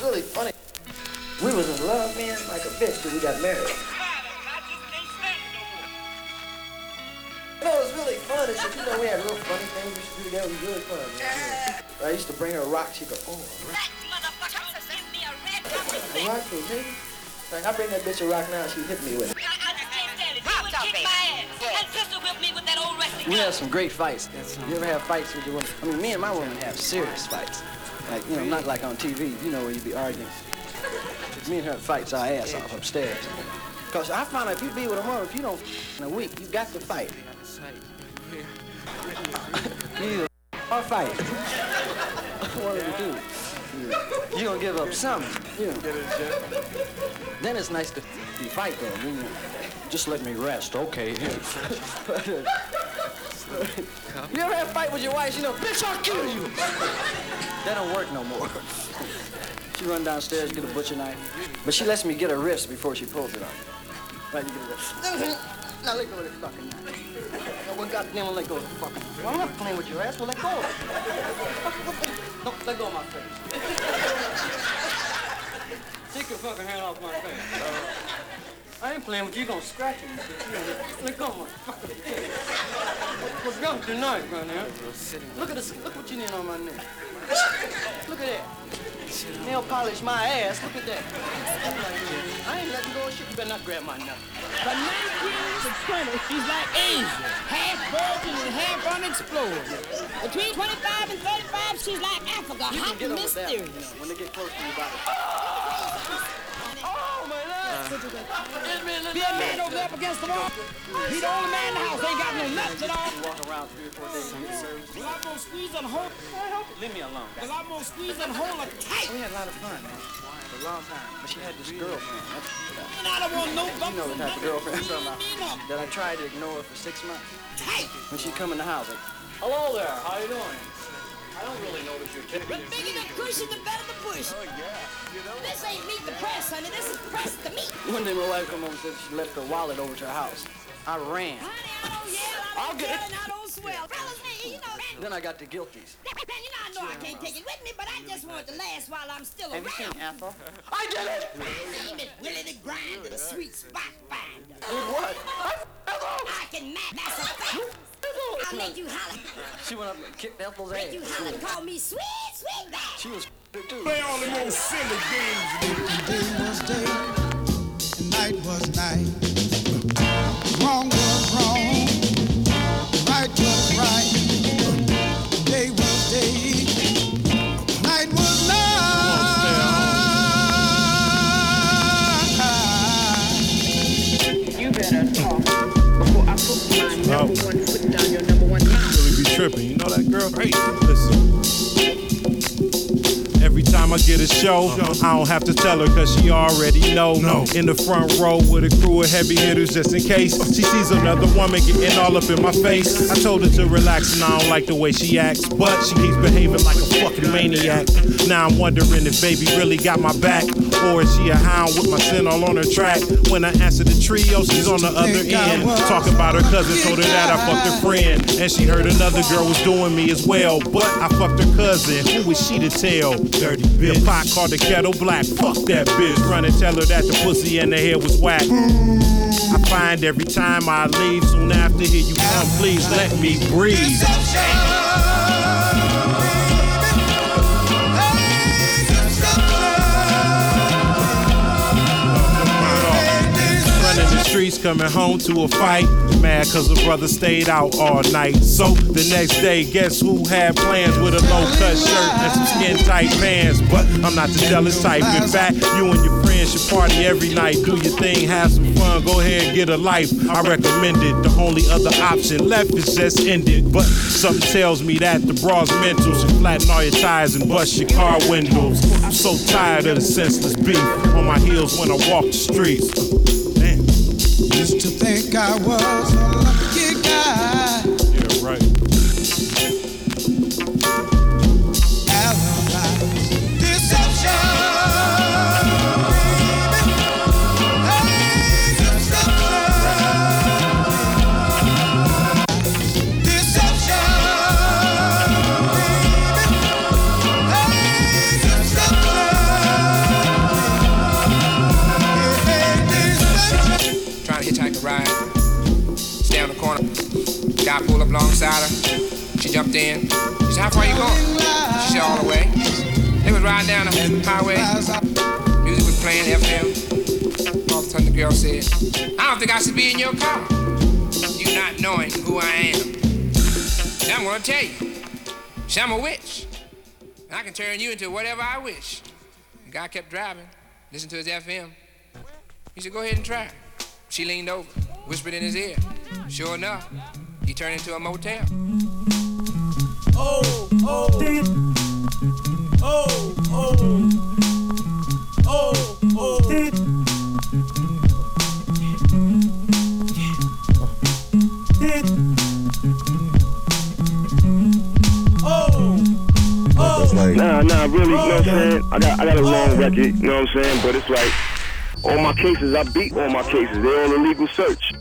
really funny. We was in love, man, like a bitch till we got married. You know, it was really fun and shit. You know, we had real funny things we used to do together. It was really fun. I used to bring her a rock. She'd go, oh, a rock. A rock for me? Like, I bring that bitch a rock now, she hit me with it. We have some great fights. You ever have fights with your woman? I mean, me and my woman have serious fights. Like, you know, not like on TV, you know, where you be arguing. Me and her fights our ass off upstairs. Because I found out if you be with a woman, if you don't in a week, you got to fight. Either or fight. One of the two. You're going to give up something, you know. Then it's nice to fight, though. You know, just let me rest, okay. You ever have a fight with your wife? You know, bitch, I'll kill you. That don't work no more. She run downstairs, get a butcher knife, but she lets me get her wrist before she pulls it off. Right, you get her wrist. Now let go of this fucking knife. Well, goddamn, let go of the fucking knife. Well, I'm not playing with your ass, well, let go of it. No, let go of my face. Take your fucking hand off my face. I ain't playing with you, you're gonna scratch me. Let go of my fucking face. What's wrong with your knife, right now? Look at this, look what you did on my neck. Look at that. Nail polish my ass, look at that. I ain't letting go of shit, you better not grab my nut. From 19 to 20, she's like Asia, half virgin and half unexplored. Between 25 and 35, she's like Africa, hot and mysterious. When they get close to you about it. Oh, my God. Be a man over there up against the wall. He the only man in the house, ain't got no nuts at all. Walk around 3 or 4 days and get service. Well, I'm gonna squeeze and hold. Leave me alone. Well, I'm gonna squeeze and hold her tight. We had a lot of fun, man. For a long time. But she had this girlfriend. And I don't want no You know the type of girlfriend I'm talking about. That I tried to ignore her for 6 months. tight. When she'd come in the house, like, hello there, how you doing? I don't really notice you're The kidding. bigger the cushion, the better the push. Oh, yeah. This ain't meat the press, honey. This is press the meat. One day my wife come over and said she left her wallet over to her house. I ran. Honey, I don't yell, I'll get it. and I don't swell. Fellas, hey, you know that. Then I got the guilties. You know I can't take it with me, but I just want it to last while I'm still Have you seen around. Ethel? I did it! My name is Willie the Grinder, the sweet spot finder. With what? I can match, that's a fact. I'll make you holler. She went up and kicked Ethel's ass. Make you holler and call me sweet, sweet back. She was too. Play all the most silly games. Day was day, and night was night. Wrong was wrong, right was right. Day was day, night was night. You better talk before I put my number one foot down your number one mouth. Really be tripping, you know that girl? Great. Listen. Every time I get a show, I don't have to tell her cause she already know. In the front row with a crew of heavy hitters just in case she sees another woman getting all up in my face. I told her to relax and I don't like the way she acts, but she keeps behaving like a fucking maniac. Now I'm wondering if baby really got my back, or is she a hound with my sin all on her track? When I answer the trio, she's on the other end, talking about her cousin, told her that I fucked her friend, and she heard another girl was doing me as well, but I fucked her cousin. Who was she to tell? Dirty bitch. The pot called the kettle black. Fuck that bitch. Run and tell her that the pussy and the hair was whack. I find every time I leave, soon after here you come, please let me breathe. Running the streets, coming home to a fight. Mad cause a brother stayed out all night. So the next day, guess who had plans with a low-cut shirt and some skin-tight pants? But I'm not the jealous type. In fact, you and your friends should party every night. Do your thing, have some fun, go ahead and get a life. I recommend it. The only other option left is just end it. But something tells me that the bra's mental should flatten all your tires and bust your car windows. I'm so tired of the senseless beef on my heels when I walk the streets. Damn. Used to think I was a lucky guy. Yeah, right. Alibis, deception. Deception. jumped in. She said, how far you going? She said, all the way. They was riding down the highway. Music was playing FM. All of a sudden the girl said, I don't think I should be in your car. You not knowing who I am. And I'm gonna tell you. See, I'm a witch. And I can turn you into whatever I wish. The guy kept driving, listened to his FM. He said, go ahead and try. She leaned over, whispered in his ear. Sure enough, he turned into a motel. Oh, oh, oh, oh, oh, oh. Nah, really, you know what I'm saying? I got a long record, you know what I'm saying? But it's like, all my cases, I beat all my cases. They're on a legal search.